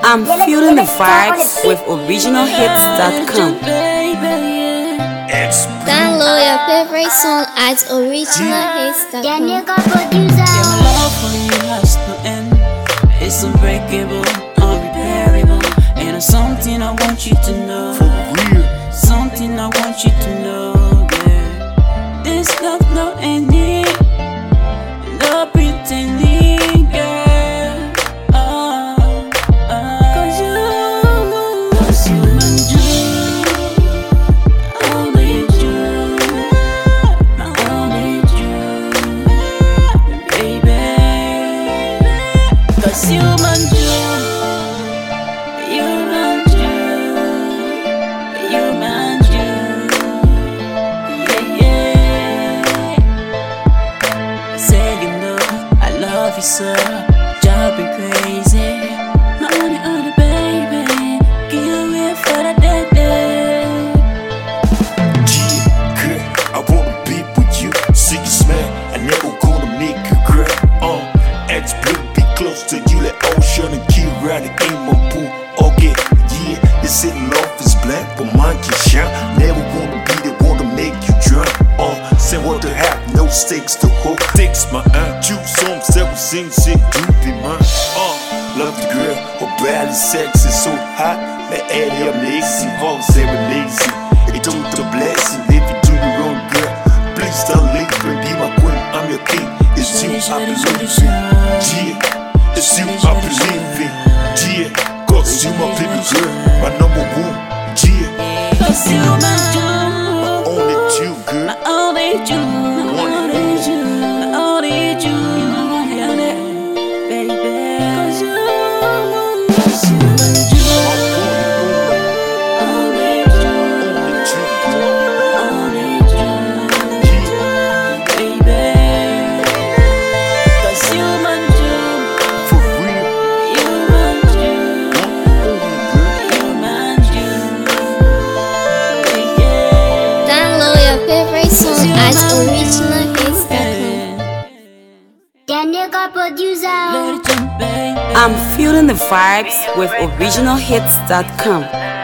I'm feeling the vibes with originalhits.com. Download your favorite song at originalhits.com. Yeah, my love for you has no end. It's unbreakable, unrepairable, and it's something I want you to know. For real. Something I want you to know, yeah. This love no ending, no pretending, girl. Cause you and you, only you, only you, baby. Cause you and you, officer, jumping crazy. My only baby, give me for the day. Yeah, girl, I wanna be with you. See you smile, I never gonna make you cry. X blue, be close to you, like ocean and keep riding in my pool. Okay, yeah, they say love is black, but mine can shine. Never wanna be the one to make you drown. Say what to have, no stakes to hold. Takes my aunt, you some several things that you be mine. Love the girl, her body sexy, so hot. The area amazing, all serenading. It took the blessing, if you do your own girl. Please don't leave me, be my queen, I'm your king. It's you I believe in, yeah. It's you I believe in, yeah. Cause you my baby girl, my number one, yeah. Cause you my jewel, only you, girl. my only jewel, my only jewel, my only jewel, baby. Cause you my jewel, only jewel, baby. Cause you my jewel, For real, you my jewel, you my jewel, yeah. Download your favorite song at originalhits.com. I'm feeling the vibes with originalhits.com.